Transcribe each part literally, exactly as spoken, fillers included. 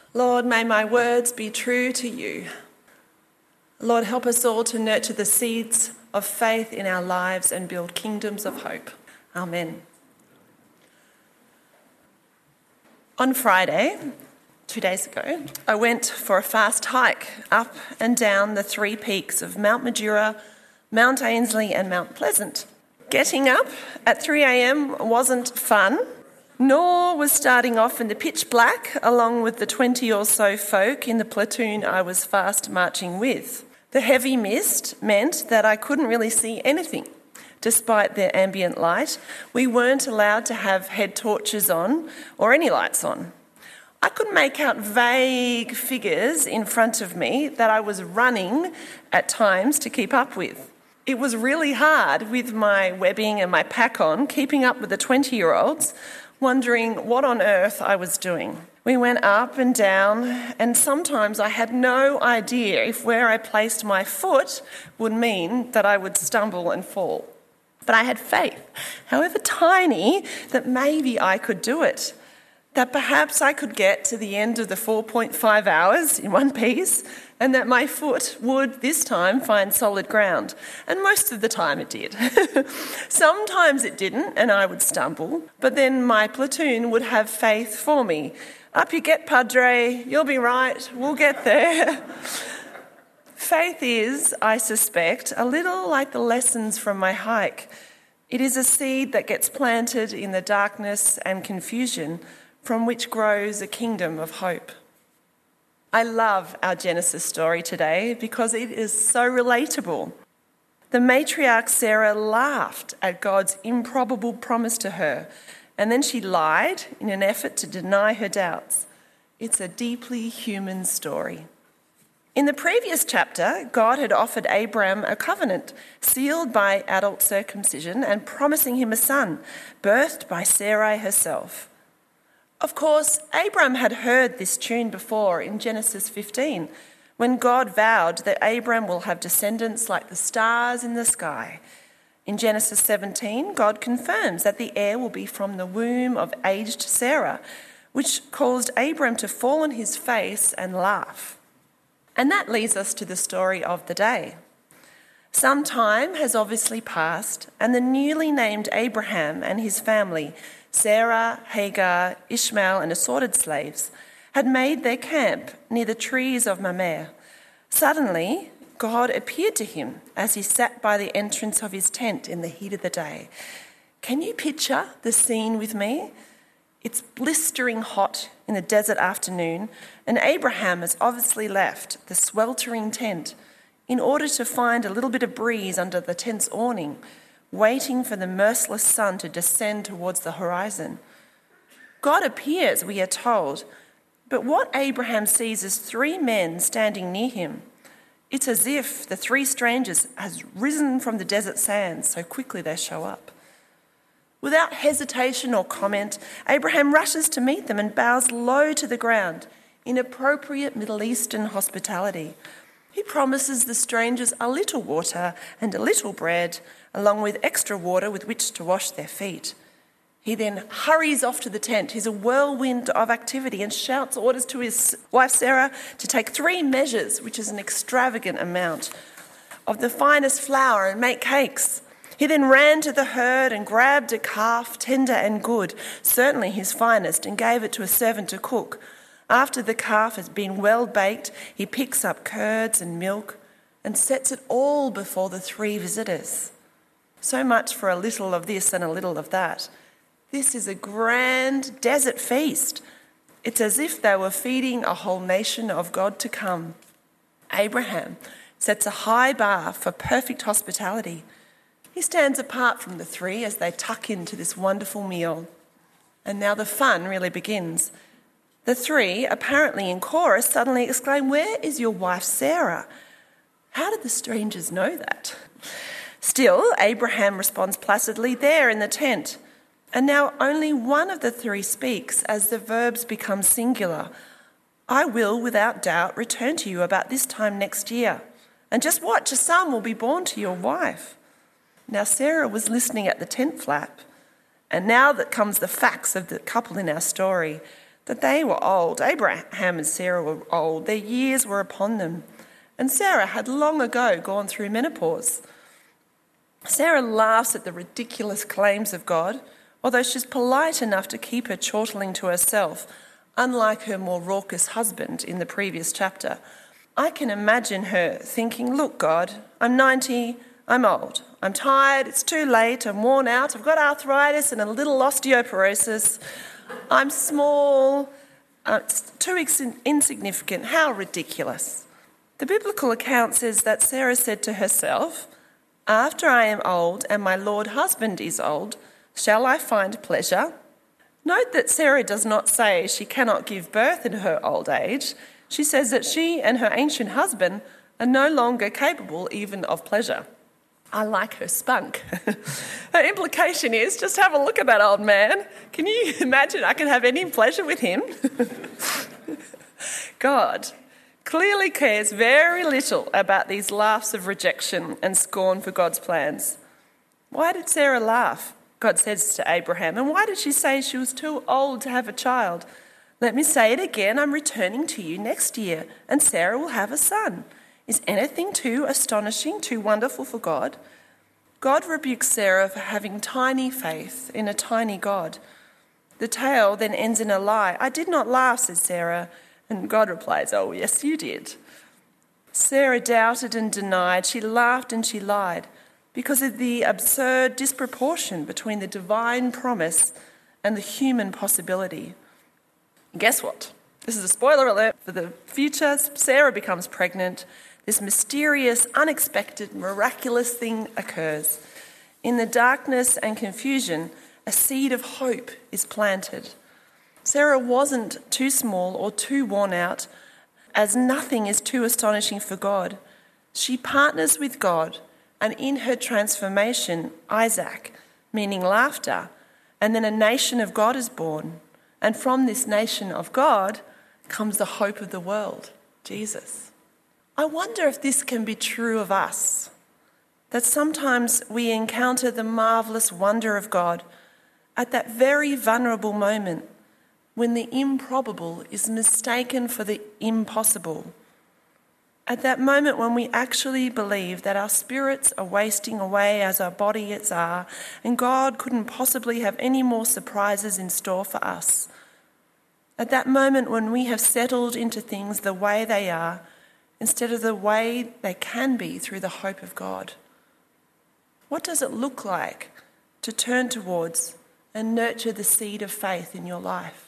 Lord, may my words be true to you. Lord, help us all to nurture the seeds of faith in our lives and build kingdoms of hope. Amen. On Friday, two days ago, I went for a fast hike up and down the three peaks of Mount Majura, Mount Ainslie and Mount Pleasant. Getting up at three a.m. wasn't fun, nor was starting off in the pitch black along with the twenty or so folk in the platoon I was fast marching with. The heavy mist meant that I couldn't really see anything. Despite their ambient light, we weren't allowed to have head torches on or any lights on. I could make out vague figures in front of me that I was running at times to keep up with. It was really hard with my webbing and my pack on, keeping up with the twenty-year-olds, wondering what on earth I was doing. We went up and down, and sometimes I had no idea if where I placed my foot would mean that I would stumble and fall. But I had faith, however tiny, that maybe I could do it, that perhaps I could get to the end of the four point five hours in one piece, and that my foot would this time find solid ground. And most of the time it did. Sometimes it didn't, and I would stumble, but then my platoon would have faith for me. Up you get, Padre, you'll be right, we'll get there. Faith is, I suspect, a little like the lessons from my hike. It is a seed that gets planted in the darkness and confusion from which grows a kingdom of hope. I love our Genesis story today because it is so relatable. The matriarch Sarah laughed at God's improbable promise to her, and then she lied in an effort to deny her doubts. It's a deeply human story. In the previous chapter, God had offered Abraham a covenant sealed by adult circumcision and promising him a son, birthed by Sarai herself. Of course, Abraham had heard this tune before in Genesis fifteen, when God vowed that Abraham will have descendants like the stars in the sky. In Genesis seventeen, God confirms that the heir will be from the womb of aged Sarah, which caused Abraham to fall on his face and laugh. And that leads us to the story of the day. Some time has obviously passed, and the newly named Abraham and his family, Sarah, Hagar, Ishmael, and assorted slaves, had made their camp near the trees of Mamre. Suddenly, God appeared to him as he sat by the entrance of his tent in the heat of the day. Can you picture the scene with me? It's blistering hot in the desert afternoon, and Abraham has obviously left the sweltering tent in order to find a little bit of breeze under the tent's awning, waiting for the merciless sun to descend towards the horizon. God appears, we are told, but what Abraham sees is three men standing near him. It's as if the three strangers has risen from the desert sands, so quickly they show up. Without hesitation or comment, Abraham rushes to meet them and bows low to the ground in appropriate Middle Eastern hospitality. He promises the strangers a little water and a little bread, along with extra water with which to wash their feet. He then hurries off to the tent. He's a whirlwind of activity and shouts orders to his wife Sarah to take three measures, which is an extravagant amount, of the finest flour and make cakes. He then ran to the herd and grabbed a calf, tender and good, certainly his finest, and gave it to a servant to cook. After the calf has been well baked, he picks up curds and milk and sets it all before the three visitors. So much for a little of this and a little of that. This is a grand desert feast. It's as if they were feeding a whole nation of God to come. Abraham sets a high bar for perfect hospitality. He stands apart from the three as they tuck into this wonderful meal. And now the fun really begins. The three, apparently in chorus, suddenly exclaim, "Where is your wife Sarah?" How did the strangers know that? Still, Abraham responds placidly, "There in the tent." And now only one of the three speaks as the verbs become singular. "I will, without doubt, return to you about this time next year. And just watch, a son will be born to your wife." Now Sarah was listening at the tent flap, and now that comes the facts of the couple in our story. that they were old. Abraham and Sarah were old. Their years were upon them. And Sarah had long ago gone through menopause. Sarah laughs at the ridiculous claims of God, although she's polite enough to keep her chortling to herself, unlike her more raucous husband in the previous chapter. I can imagine her thinking, look, God, I'm ninety, I'm old, I'm tired, it's too late, I'm worn out, I've got arthritis and a little osteoporosis, I'm small, uh, it's too ex- insignificant, how ridiculous. The biblical account says that Sarah said to herself, after I am old and my Lord husband is old, shall I find pleasure? Note that Sarah does not say she cannot give birth in her old age. She says that she and her ancient husband are no longer capable even of pleasure. I like her spunk. Her implication is, just have a look at that old man. Can you imagine I can have any pleasure with him? God clearly cares very little about these laughs of rejection and scorn for God's plans. Why did Sarah laugh? God says to Abraham. And why did she say she was too old to have a child? Let me say it again, I'm returning to you next year, and Sarah will have a son. Is anything too astonishing, too wonderful for God? God rebukes Sarah for having tiny faith in a tiny God. The tale then ends in a lie. I did not laugh, says Sarah, and God replies, oh, yes, you did. Sarah doubted and denied. She laughed and she lied, because of the absurd disproportion between the divine promise and the human possibility. Guess what? This is a spoiler alert for the future. Sarah becomes pregnant. This mysterious, unexpected, miraculous thing occurs. In the darkness and confusion, a seed of hope is planted. Sarah wasn't too small or too worn out, as nothing is too astonishing for God. She partners with God, and in her transformation, Isaac, meaning laughter, and then a nation of God is born. And from this nation of God comes the hope of the world, Jesus. I wonder if this can be true of us, that sometimes we encounter the marvellous wonder of God at that very vulnerable moment when the improbable is mistaken for the impossible. At that moment when we actually believe that our spirits are wasting away as our bodies are, and God couldn't possibly have any more surprises in store for us. At that moment when we have settled into things the way they are, instead of the way they can be through the hope of God. What does it look like to turn towards and nurture the seed of faith in your life?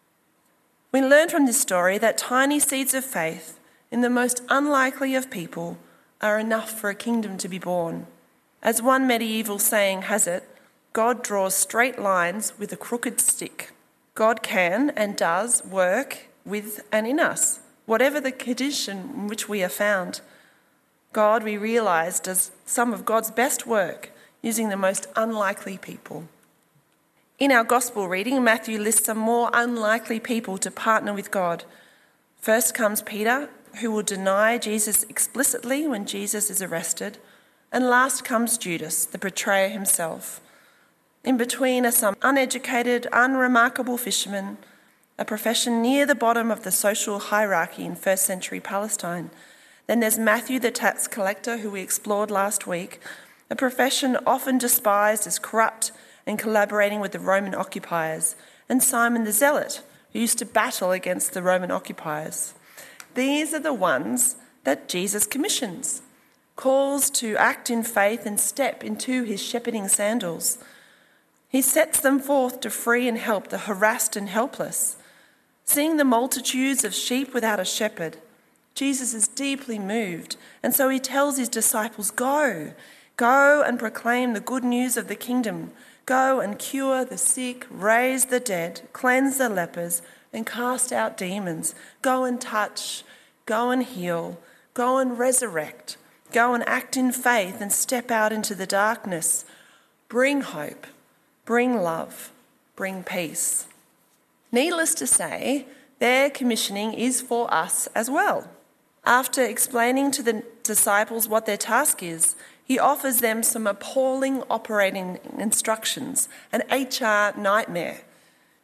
We learn from this story that tiny seeds of faith in the most unlikely of people are enough for a kingdom to be born. As one medieval saying has it, God draws straight lines with a crooked stick. God can and does work with and in us, whatever the condition in which we are found. God, we realise, does some of God's best work using the most unlikely people. In our gospel reading, Matthew lists some more unlikely people to partner with God. First comes Peter, who will deny Jesus explicitly when Jesus is arrested. And last comes Judas, the betrayer himself. In between are some uneducated, unremarkable fishermen, a profession near the bottom of the social hierarchy in first century Palestine. Then there's Matthew, the tax collector, who we explored last week, a profession often despised as corrupt and collaborating with the Roman occupiers, and Simon the Zealot, who used to battle against the Roman occupiers. These are the ones that Jesus commissions, calls to act in faith and step into his shepherding sandals. He sets them forth to free and help the harassed and helpless. Seeing the multitudes of sheep without a shepherd, Jesus is deeply moved, and so he tells his disciples, Go, go and proclaim the good news of the kingdom. Go and cure the sick, raise the dead, cleanse the lepers, and cast out demons. Go and touch, go and heal, go and resurrect, go and act in faith and step out into the darkness. Bring hope, bring love, bring peace. Needless to say, their commissioning is for us as well. After explaining to the disciples what their task is, he offers them some appalling operating instructions, an H R nightmare.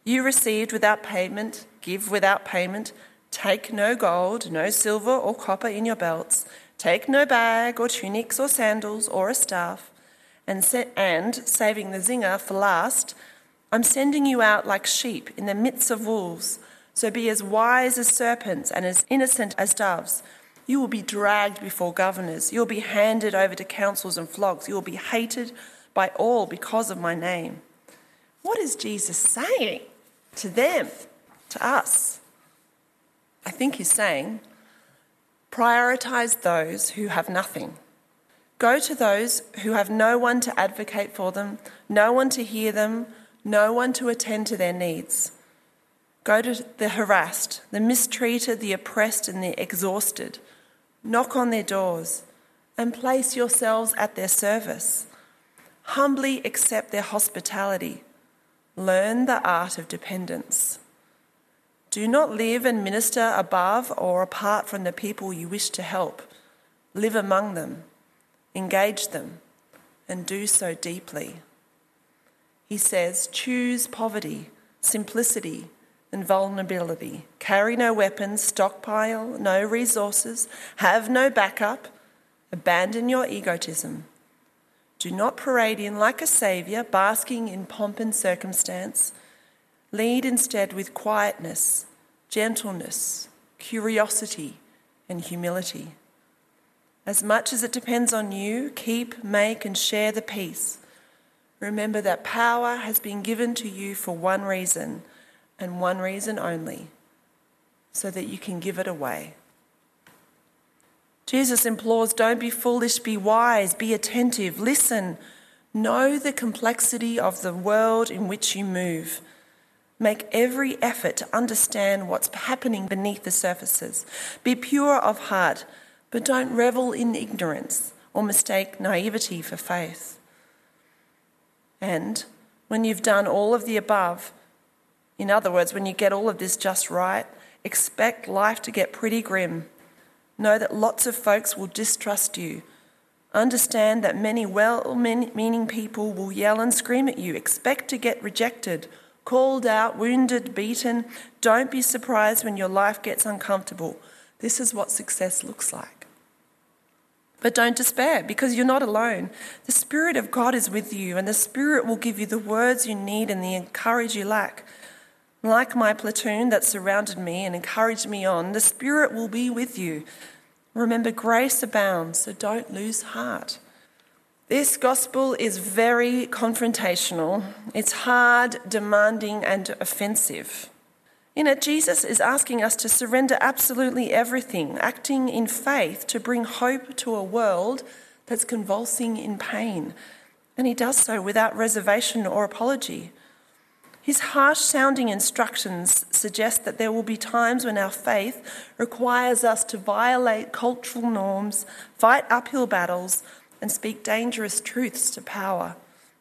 You received without payment, give without payment. Take no gold, no silver or copper in your belts. Take no bag or tunics or sandals or a staff. And, se- and saving the zinger for last, I'm sending you out like sheep in the midst of wolves. So be as wise as serpents and as innocent as doves. You will be dragged before governors. You'll be handed over to councils and flogs. You will be hated by all because of my name. What is Jesus saying to them, to us? I think he's saying, prioritize those who have nothing. Go to those who have no one to advocate for them, no one to hear them, no one to attend to their needs. Go to the harassed, the mistreated, the oppressed and the exhausted. Knock on their doors and place yourselves at their service. Humbly accept their hospitality. Learn the art of dependence. Do not live and minister above or apart from the people you wish to help. Live among them, engage them, and do so deeply. He says, choose poverty, simplicity, and vulnerability. Carry no weapons, stockpile no resources, have no backup, abandon your egotism. Do not parade in like a saviour, basking in pomp and circumstance. Lead instead with quietness, gentleness, curiosity, and humility. As much as it depends on you, keep, make, and share the peace. Remember that power has been given to you for one reason, and one reason only, so that you can give it away. Jesus implores, don't be foolish, be wise, be attentive, listen, know the complexity of the world in which you move. Make every effort to understand what's happening beneath the surfaces. Be pure of heart, but don't revel in ignorance or mistake naivety for faith. And when you've done all of the above, in other words, when you get all of this just right, expect life to get pretty grim. Know that lots of folks will distrust you. Understand that many well-meaning people will yell and scream at you. Expect to get rejected, called out, wounded, beaten. Don't be surprised when your life gets uncomfortable. This is what success looks like. But don't despair, because you're not alone. The Spirit of God is with you, and the Spirit will give you the words you need and the courage you lack. Like my platoon that surrounded me and encouraged me on, the Spirit will be with you. Remember, grace abounds, so don't lose heart. This gospel is very confrontational. It's hard, demanding, and offensive. In it, Jesus is asking us to surrender absolutely everything, acting in faith to bring hope to a world that's convulsing in pain. And he does so without reservation or apology. His harsh-sounding instructions suggest that there will be times when our faith requires us to violate cultural norms, fight uphill battles, and speak dangerous truths to power.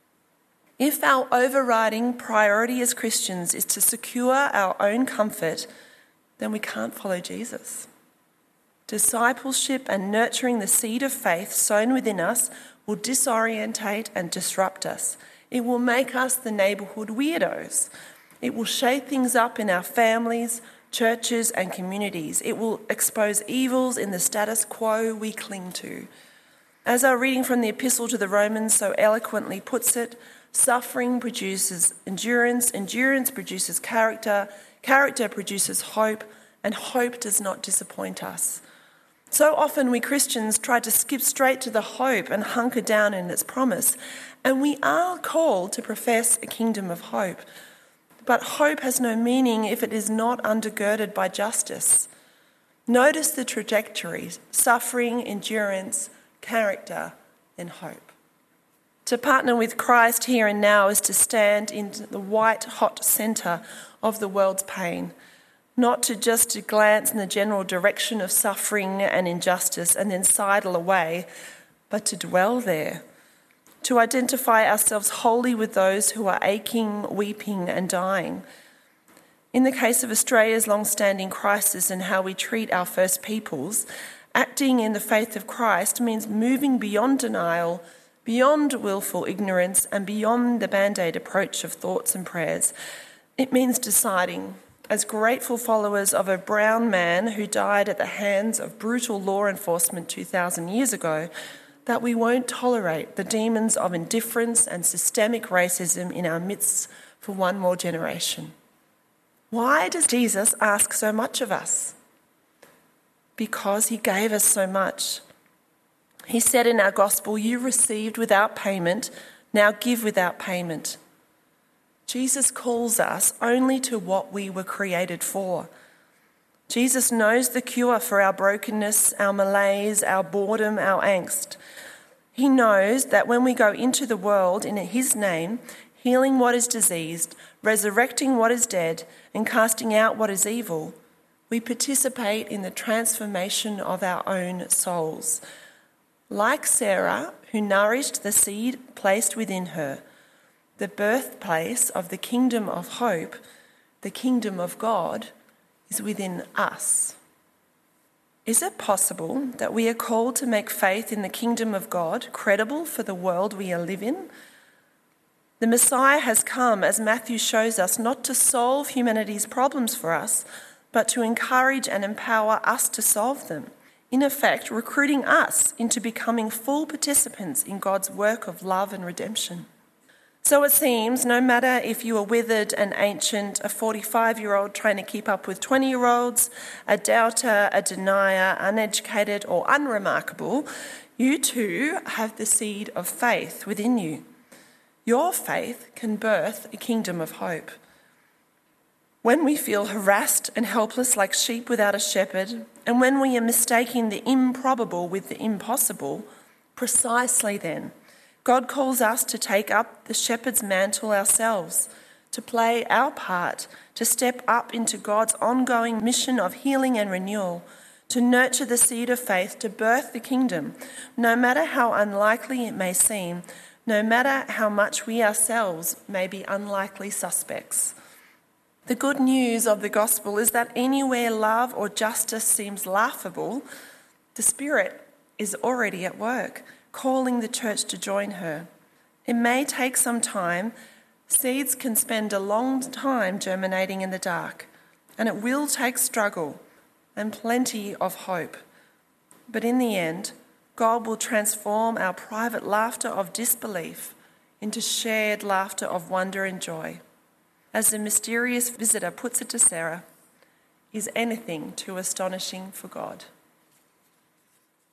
If our overriding priority as Christians is to secure our own comfort, then we can't follow Jesus. Discipleship and nurturing the seed of faith sown within us will disorientate and disrupt us. It will make us the neighbourhood weirdos. It will shake things up in our families, churches and communities. It will expose evils in the status quo we cling to. As our reading from the Epistle to the Romans so eloquently puts it, suffering produces endurance, endurance produces character, character produces hope, and hope does not disappoint us. So often we Christians try to skip straight to the hope and hunker down in its promise, and we are called to profess a kingdom of hope. But hope has no meaning if it is not undergirded by justice. Notice the trajectory: suffering, endurance, character, and hope. To partner with Christ here and now is to stand in the white-hot centre of the world's pain, not to just to glance in the general direction of suffering and injustice and then sidle away, but to dwell there, to identify ourselves wholly with those who are aching, weeping and dying. In the case of Australia's long-standing crisis and how we treat our First Peoples, acting in the faith of Christ means moving beyond denial, beyond willful ignorance and beyond the band-aid approach of thoughts and prayers. It means deciding, as grateful followers of a brown man who died at the hands of brutal law enforcement two thousand years ago, that we won't tolerate the demons of indifference and systemic racism in our midst for one more generation. Why does Jesus ask so much of us? Because he gave us so much. He said in our gospel, "You received without payment, now give without payment." Jesus calls us only to what we were created for. Jesus knows the cure for our brokenness, our malaise, our boredom, our angst. He knows that when we go into the world in his name, healing what is diseased, resurrecting what is dead, and casting out what is evil, we participate in the transformation of our own souls. Like Sarah, who nourished the seed placed within her, the birthplace of the kingdom of hope, the kingdom of God, is within us. Is it possible that we are called to make faith in the kingdom of God credible for the world we live in? The Messiah has come, as Matthew shows us, not to solve humanity's problems for us, but to encourage and empower us to solve them. In effect, recruiting us into becoming full participants in God's work of love and redemption. So it seems, no matter if you are withered and ancient, a forty-five-year-old trying to keep up with twenty-year-olds, a doubter, a denier, uneducated or unremarkable, you too have the seed of faith within you. Your faith can birth a kingdom of hope. When we feel harassed and helpless like sheep without a shepherd, and when we are mistaking the improbable with the impossible, precisely then, God calls us to take up the shepherd's mantle ourselves, to play our part, to step up into God's ongoing mission of healing and renewal, to nurture the seed of faith, to birth the kingdom, no matter how unlikely it may seem, no matter how much we ourselves may be unlikely suspects. The good news of the gospel is that anywhere love or justice seems laughable, the Spirit is already at work, calling the church to join her. It may take some time. Seeds can spend a long time germinating in the dark, and it will take struggle and plenty of hope. But in the end, God will transform our private laughter of disbelief into shared laughter of wonder and joy. As the mysterious visitor puts it to Sarah, is anything too astonishing for God?